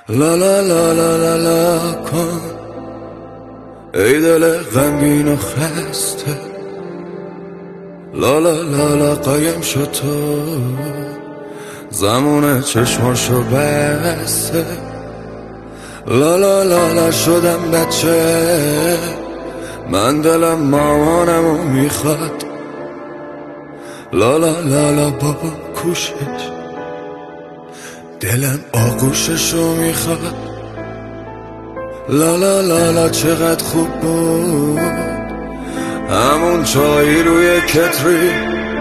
لا لا لا لا لا لا کن ای دل غمگین و خسته، لا لا لا لا قایم شد تو زمان چشماشو بسته، لا لا لا لا شدم بچه، من دلم مامانمو میخواد، لا لا لا لا بابا کوشش، دلم آغوششو میخواد، لا لا لا لا چقدر خوب بود همون چایی روی کتری،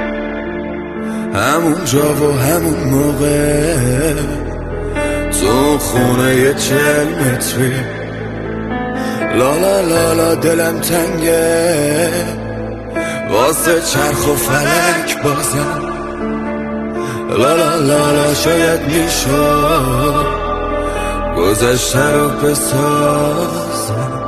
همون جا و همون موقع تو خونه 40 متری، لا لا لا لا دلم تنگه واسه چرخ و فلک بازم، لا لا لا لا شاید میشد گذشته رو بسازم.